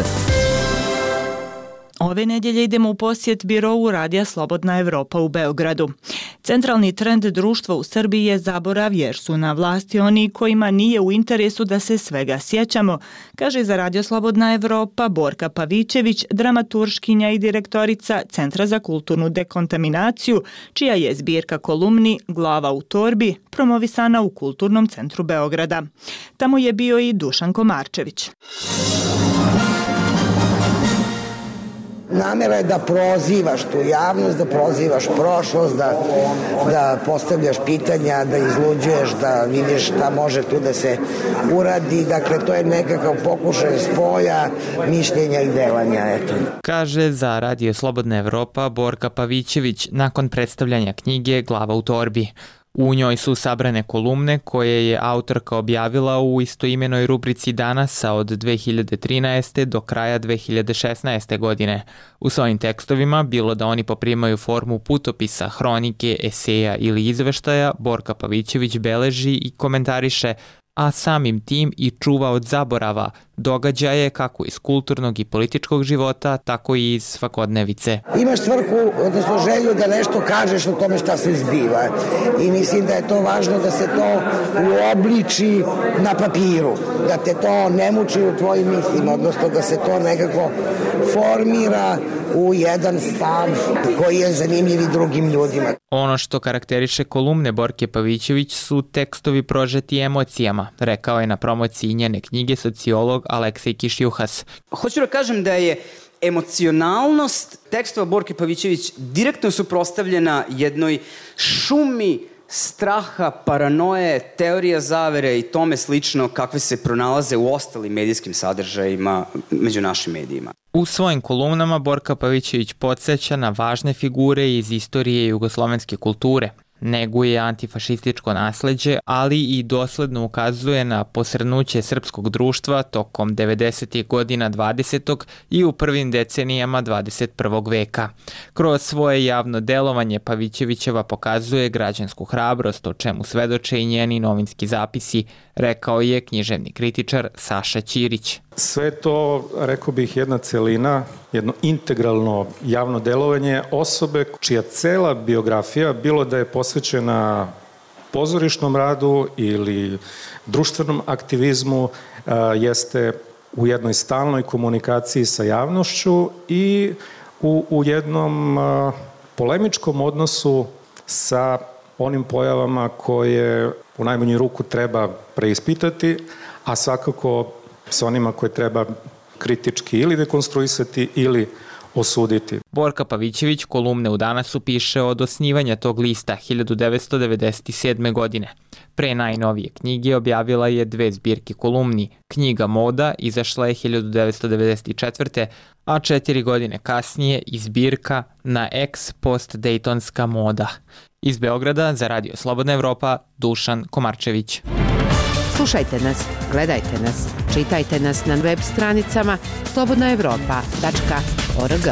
Speaker 1: Ove nedjelje idemo u posjet birovu Radija Slobodna Evropa u Beogradu. Centralni trend društva u Srbiji je zaborav jer su na vlasti oni kojima nije u interesu da se svega sjećamo, kaže za Radio Slobodna Evropa Borka Pavićević, dramaturškinja i direktorica Centra za kulturnu dekontaminaciju, čija je zbirka kolumni Glava u torbi promovisana u Kulturnom centru Beograda. Tamo je bio i Dušan Komarčević.
Speaker 5: Namjera je da prozivaš tu javnost, da prozivaš prošlost, da postavljaš pitanja, da izluđuješ, da vidiš šta može tu da se uradi. Dakle, to je nekakav pokušaj spoja mišljenja i delanja. Eto.
Speaker 22: Kaže za Radio Slobodna Evropa Borka Pavićević nakon predstavljanja knjige Glava u torbi. U njoj su sabrane kolumne koje je autorka objavila u istoimenoj rubrici Danasa od 2013. do kraja 2016. godine. U svojim tekstovima, bilo da oni poprimaju formu putopisa, hronike, eseja ili izveštaja, Borka Pavićević beleži i komentariše, a samim tim i čuva od zaborava događaje kako iz kulturnog i političkog života, tako i iz svakodnevice.
Speaker 5: Imaš svrhu, odnosno želju da nešto kažeš o tome šta se zbiva i mislim da je to važno da se to uobliči na papiru, da te to ne muči u tvojim mislima, odnosno da se to nekako formira u jedan stav koji je zanimljiv i drugim ljudima.
Speaker 22: Ono što karakteriše kolumne Borke Pavićević su tekstovi prožeti emocijama, rekao je na promociji njene knjige sociolog Aleksej Kišjuhas.
Speaker 23: Hoću da kažem da je emocionalnost tekstova Borke Pavićević direktno suprotstavljena jednoj šumi straha, paranoje, teorija zavere i tome slično kakve se pronalaze u ostalim medijskim sadržajima među našim medijima.
Speaker 22: U svojim kolumnama Borka Pavićević podsjeća na važne figure iz istorije jugoslovenske kulture. Neguje antifašističko nasleđe, ali i dosledno ukazuje na posrnuće srpskog društva tokom 90. godina 20. i u prvim decenijama 21. veka. Kroz svoje javno delovanje Pavićevićeva pokazuje građansku hrabrost, o čemu svedoče i njeni novinski zapisi, rekao je književni kritičar Saša Ćirić.
Speaker 24: Sve to, rekao bih, jedna celina, jedno integralno javno delovanje osobe čija cela biografija, bilo da je posvećena pozorišnom radu ili društvenom aktivizmu, jeste u jednoj stalnoj komunikaciji sa javnošću i u jednom polemičkom odnosu sa onim pojavama koje u najmanju ruku treba preispitati, a svakako sa onima koje treba kritički ili dekonstruisati ili osuditi.
Speaker 22: Borka Pavićević kolumne u Danasu piše od osnivanja tog lista 1997. godine. Pre najnovije knjige objavila je 2 zbirke kolumni. Knjiga Moda izašla je 1994. a 4 godine kasnije i zbirka Na ex post-dejtonska moda. Iz Beograda za Radio Slobodna Evropa Dušan Komarčević.
Speaker 25: Slušajte nas, gledajte nas, čitajte nas na web stranicama slobodnaevropa.org.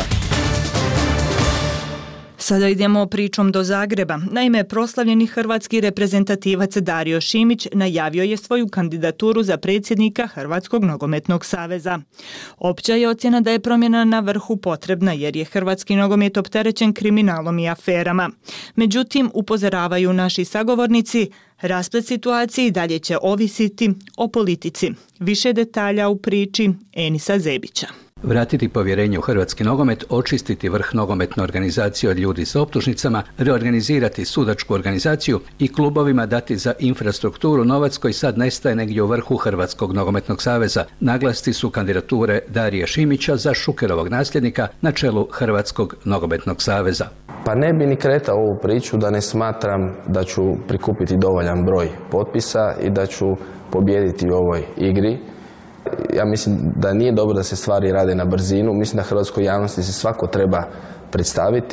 Speaker 1: Sada idemo pričom do Zagreba. Naime, proslavljeni hrvatski reprezentativac Dario Šimić najavio je svoju kandidaturu za predsjednika Hrvatskog nogometnog saveza. Opća je ocjena da je promjena na vrhu potrebna jer je hrvatski nogomet opterećen kriminalom i aferama. Međutim, upozoravaju naši sagovornici, rasplet situacije i dalje će ovisiti o politici. Više detalja u priči Enisa Zebića.
Speaker 26: Vratiti povjerenje u hrvatski nogomet, očistiti vrh nogometne organizacije od ljudi sa optužnicama, reorganizirati sudačku organizaciju i klubovima dati za infrastrukturu novac koji sad nestaje negdje u vrhu Hrvatskog nogometnog saveza. Naglasci su kandidature Darija Šimića za Šukerovog nasljednika na čelu Hrvatskog nogometnog saveza.
Speaker 27: Pa ne bi ni kretao ovu priču da ne smatram da ću prikupiti dovoljan broj potpisa i da ću pobijediti u ovoj igri. Ja mislim da nije dobro da se stvari rade na brzinu. Mislim da hrvatskoj javnosti se svako treba predstaviti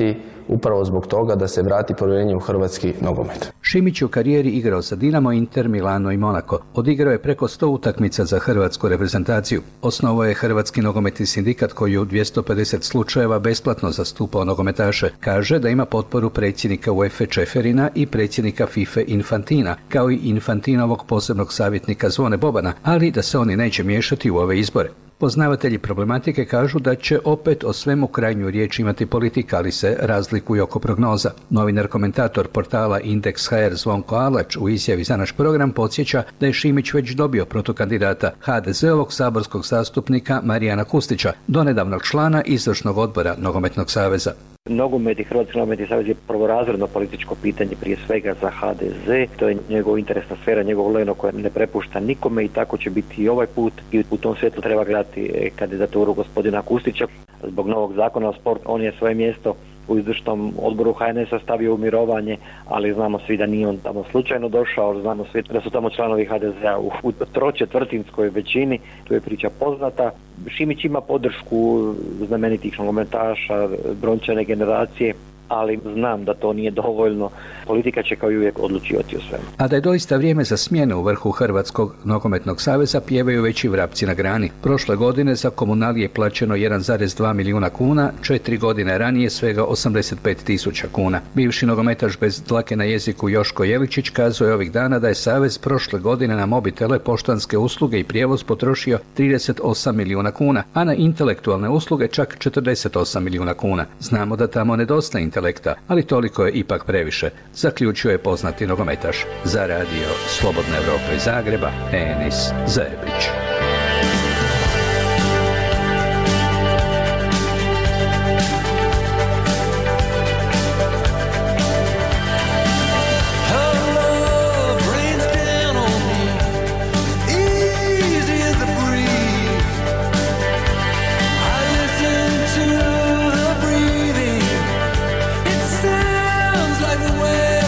Speaker 27: upravo zbog toga da se vrati povjerenje u hrvatski nogomet.
Speaker 26: Šimić je u karijeri igrao za Dinamo, Inter, Milano i Monako. Odigrao je preko 100 utakmica za hrvatsku reprezentaciju. Osnovao je Hrvatski nogometni sindikat koji u 250 slučajeva besplatno zastupao nogometaše. Kaže da ima potporu predsjednika UEFA Čeferina i predsjednika FIFA Infantina, kao i Infantinovog posebnog savjetnika Zvone Bobana, ali da se oni neće miješati u ove izbore. Poznavatelji problematike kažu da će opet o svemu krajnju riječ imati politika, ali se razlikuju oko prognoza. Novinar-komentator portala Indeks.hr Zvonko Alač u izjavi za naš program podsjeća da je Šimić već dobio protukandidata HDZ-ovog saborskog zastupnika Marijana Kustića, donedavnog člana izvršnog odbora Nogometnog saveza.
Speaker 2: Nogomet i Hrvatski nogometni savez je prvorazredno političko pitanje prije svega za HDZ. To je njegova interesna sfera, njegovo leno koje ne prepušta nikome i tako će biti i ovaj put. I u tom svijetu treba gledati kandidaturu gospodina Kustića. Zbog novog zakona o sportu on je svoje mjesto u izvršnom odboru HNS-a stavio u mirovanje, ali znamo svi da nije on tamo slučajno došao, znamo svi da su tamo članovi HDZ-a u tročetvrtinskoj većini, tu je priča poznata. Šimić ima podršku znamenitih nogometaša, brončane generacije, ali znam da to nije dovoljno. Politika će kao i uvijek odlučivati o svemu.
Speaker 26: A da je doista vrijeme za smjenu u vrhu Hrvatskog nogometnog saveza pjevaju već i vrapci na grani. Prošle godine za komunalije je plaćeno 1,2 milijuna kuna, 4 godine ranije svega 85.000 kuna. Bivši nogometaš bez dlake na jeziku Joško Jeličić kazao je ovih dana da je savez prošle godine na mobitele, poštanske usluge i prijevoz potrošio 38 milijuna kuna, a na intelektualne usluge čak 48 milijuna kuna. Znamo da tamo nedostaje intelekta, ali toliko je ipak previše, zaključio je poznati nogometaš. Za radio Slobodna Evropa iz Zagreba, Enis Zajebrić.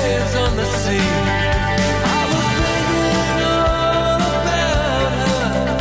Speaker 6: I was thinking all about her.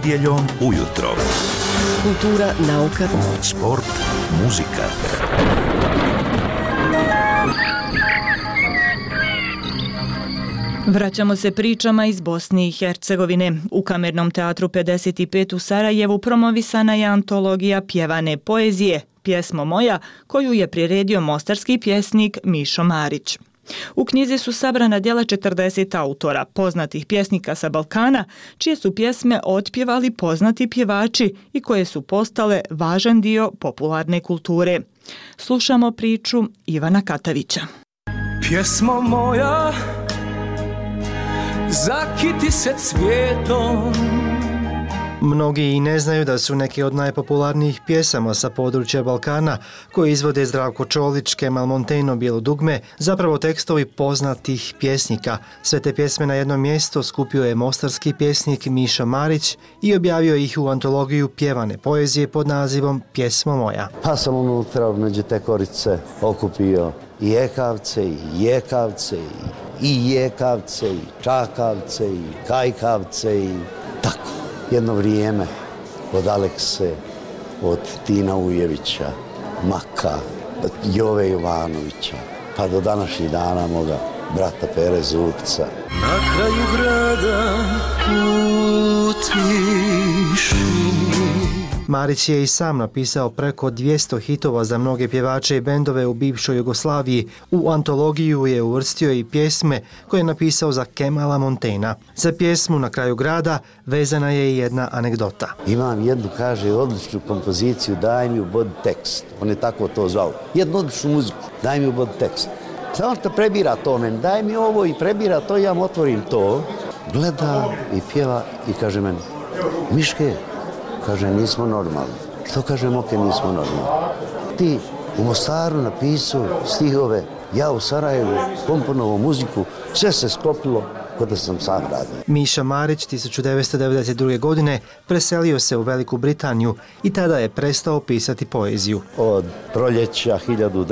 Speaker 7: Nedjeljom ujutro.
Speaker 11: Kultura, nauka,
Speaker 7: sport, muzika.
Speaker 1: Vraćamo se pričama iz Bosne i Hercegovine. U Kamernom teatru 55 u Sarajevu promovisana je antologija pjevane poezije Pjesmo moja, koju je priredio mostarski pjesnik Mišo Marić. U knjizi su sabrana djela 40 autora, poznatih pjesnika sa Balkana, čije su pjesme otpjevali poznati pjevači i koje su postale važan dio popularne kulture. Slušamo priču Ivana Katavića.
Speaker 6: Pjesmo moja, zakiti se cvijetom.
Speaker 8: Mnogi i ne znaju da su neke od najpopularnijih pjesama sa područja Balkana, koje izvode Zdravko Čolić, Kemal Monteno, Bijelo dugme, zapravo tekstovi poznatih pjesnika. Sve te pjesme na jedno mjesto skupio je mostarski pjesnik Mišo Marić i objavio ih u antologiju pjevane poezije pod nazivom Pjesmo moja.
Speaker 9: Pa sam unutra među te korice okupio i ekavce, i jekavce, i jekavce, i čakavce, i kajkavce, i tako. Jedno vrijeme od Alekse, od Tina Ujevića, Maka, Jove Jovanovića, pa do današnjih dana moga brata Pere Zubca.
Speaker 6: Na kraju grada u tišini.
Speaker 8: Marić je i sam napisao preko 200 hitova za mnoge pjevače i bendove u bivšoj Jugoslaviji. U antologiju je uvrstio i pjesme koje je napisao za Kemala Montena. Za pjesmu Na kraju grada vezana je i jedna anegdota.
Speaker 9: Imam jednu, kaže, odličnu kompoziciju, daj mi u bod tekst. On je tako to zvao. Jednu odličnu muziku, daj mi u bod tekst. Samo što prebira to meni, daj mi ovo i prebira to, ja mu otvorim to. Gleda i pjeva i kaže meni, Miške, kaže, nismo normalni. Što kaže Moke, nismo normalni? Ti u Mostaru napisao stihove, ja u Sarajevu komponovao muziku, sve se sklopilo kod da sam sam radio.
Speaker 8: Miša Marić 1992. godine preselio se u Veliku Britaniju i tada je prestao pisati poeziju.
Speaker 9: Od proljeća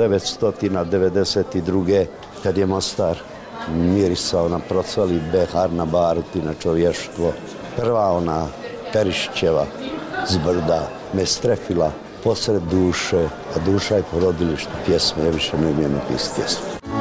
Speaker 9: 1992. kad je Mostar mirisao na procvali behar, na baruti, na čovještvo, prva ona Perišićeva zbrda me strefila posred duše, a duša je porodilište pjesme, ja više ne umijem napisati pjesmu.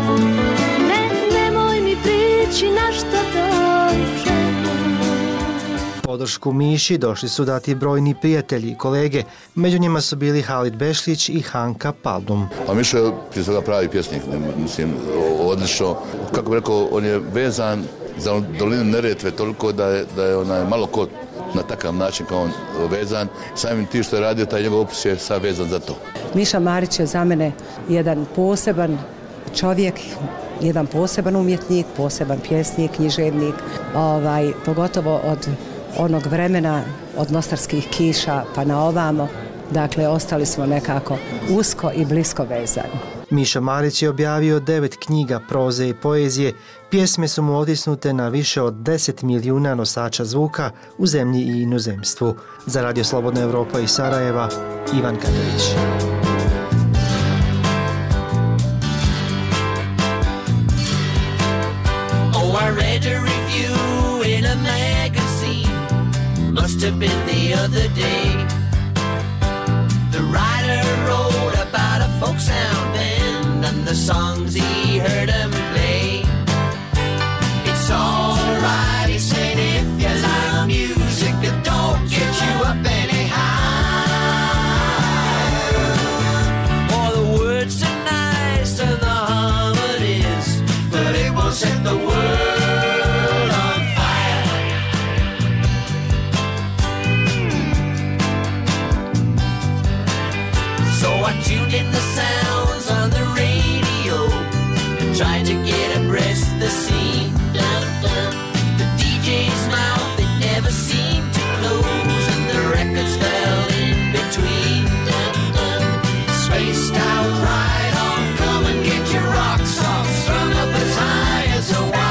Speaker 10: Nemoj mi prići na što dođem.
Speaker 8: Podršku Miši došli su dati brojni prijatelji i kolege, među njima su bili Halid Bešlić i Hanka Paldum.
Speaker 13: A Mišo je prije svega pravi pjesnik, mislim, odlično. Kako bi rekao, on je vezan za dolinu Neretve toliko da je malo ko na takav način kao on vezan. Samim tim što je radio, taj njegov opus je sad vezan za to.
Speaker 15: Miša Marić je za mene jedan poseban čovjek, jedan poseban umjetnik, poseban pjesnik, književnik, pogotovo od onog vremena, od mostarskih kiša pa na ovamo. Dakle, ostali smo nekako usko i blisko vezani.
Speaker 8: Miša Marić je objavio 9 knjiga proze i poezije. Pjesme su mu otisnute na više od 10 milijuna nosača zvuka u zemlji i inozemstvu. Za Radio Slobodna Evropa iz Sarajeva, Ivan Katavić.
Speaker 10: Oh, I read a review in a magazine. Must have been the other day. The writer wrote about a folk sound band and the songs he heard them play. It's all right, he said, if you like music, it don't get you up any higher. All the words are nice and the harmonies, but it will set the world on fire. So I tuned in the sounds on the radio and tried to get abreast the scene. The DJ's mouth, it never seemed to close, and the records fell in between. Spaced out right on, come and get your rocks off, strung up as high as a wire.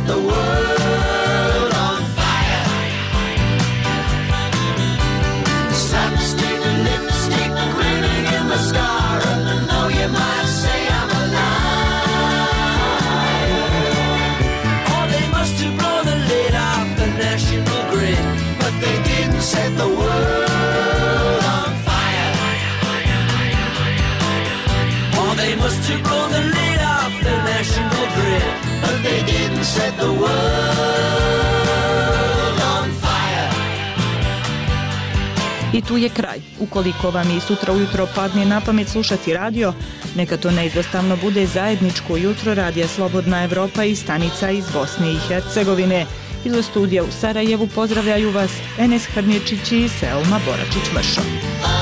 Speaker 10: the world on fire. Slapstick, lipstick, grinning in mascara. Though you might say I'm a liar. Or they must have blown the lid off the national grid, but they didn't set the world on fire. Or they must have blown the lid off the national grid, but they didn't set the world on fire.
Speaker 1: I tu je kraj. Ukoliko vam i sutra ujutro padne na pamet slušati radio, neka to neizostavno bude zajedničko jutro Radija Slobodna Evropa i stanica iz Bosne i Hercegovine. Iz studija u Sarajevu pozdravljaju vas Enes Hrnječić i Selma Boračić-Mršo.